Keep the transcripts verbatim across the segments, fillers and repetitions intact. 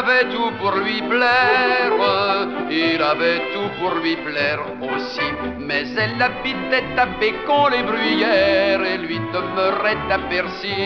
avait tout pour lui plaire, il avait tout pour lui plaire aussi. Mais elle habitait à Bécon les Bruyères et lui demeurait à Bercy.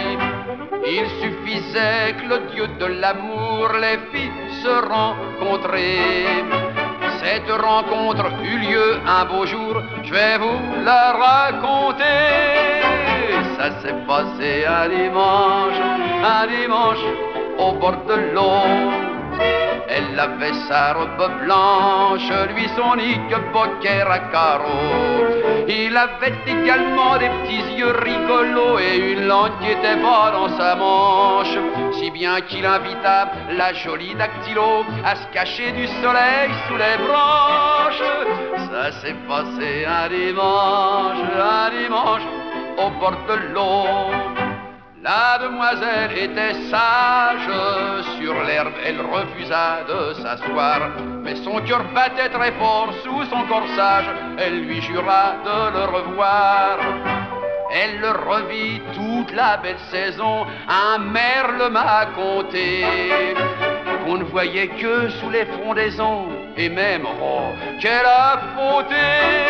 Il suffisait que le dieu de l'amour les fit se rencontrer. Cette rencontre eut lieu un beau jour, je vais vous la raconter. Ça s'est passé un dimanche, un dimanche au bord de l'eau. Elle avait sa robe blanche, lui son knickerbocker à carreaux. Il avait également des petits yeux rigolos et une langue qui était pas dans sa manche. Si bien qu'il invita la jolie dactylo à se cacher du soleil sous les branches. Ça s'est passé un dimanche, un dimanche au bord de l'eau. La demoiselle était sage, sur l'herbe elle refusa de s'asseoir. Mais son cœur battait très fort sous son corsage, elle lui jura de le revoir. Elle le revit toute la belle saison, un merle m'a conté qu'on ne voyait que sous les frondaisons, et même, oh, qu'elle a fauté.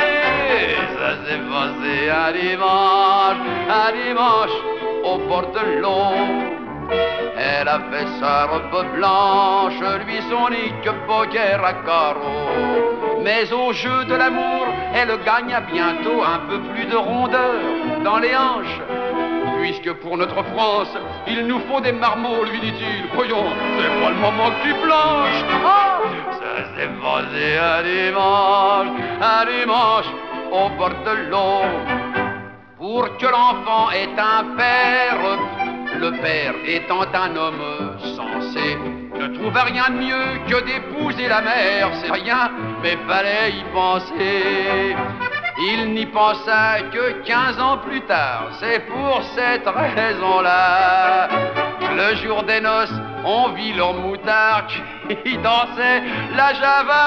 Ça s'est passé un dimanche, un dimanche au bord de l'eau. Elle avait sa robe blanche, lui son knickerbocker à carreaux. Mais au jeu de l'amour, elle gagna bientôt un peu plus de rondeur dans les hanches. Puisque pour notre France, il nous faut des marmots, lui dit-il. Voyons, c'est pas le moment que tu planches. Ah, ça s'est passé un dimanche, un dimanche au bord de l'eau. Pour que l'enfant ait un père, le père étant un homme sensé, ne trouva rien de mieux que d'épouser la mère. C'est rien, mais fallait y penser. Il n'y pensa que quinze ans plus tard. C'est pour cette raison-là, le jour des noces, on vit leur moutard qui dansait la java.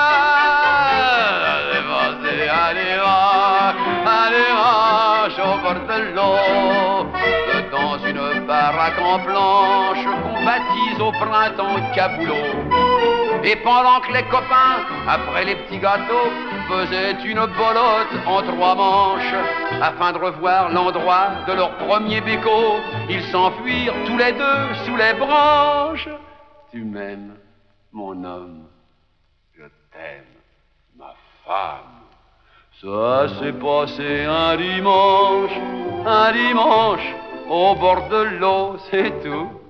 Allez, allez, allez, au bord de l'eau, dans une baraque en planche qu'on baptise au printemps caboulot. Et pendant que les copains, après les petits gâteaux, faisaient une bolotte en trois manches, afin de revoir l'endroit de leur premier béco, ils s'enfuirent tous les deux sous les branches. Tu m'aimes, mon homme, je t'aime, ma femme. Ça s'est passé un dimanche, un dimanche, au bord de l'eau, c'est tout.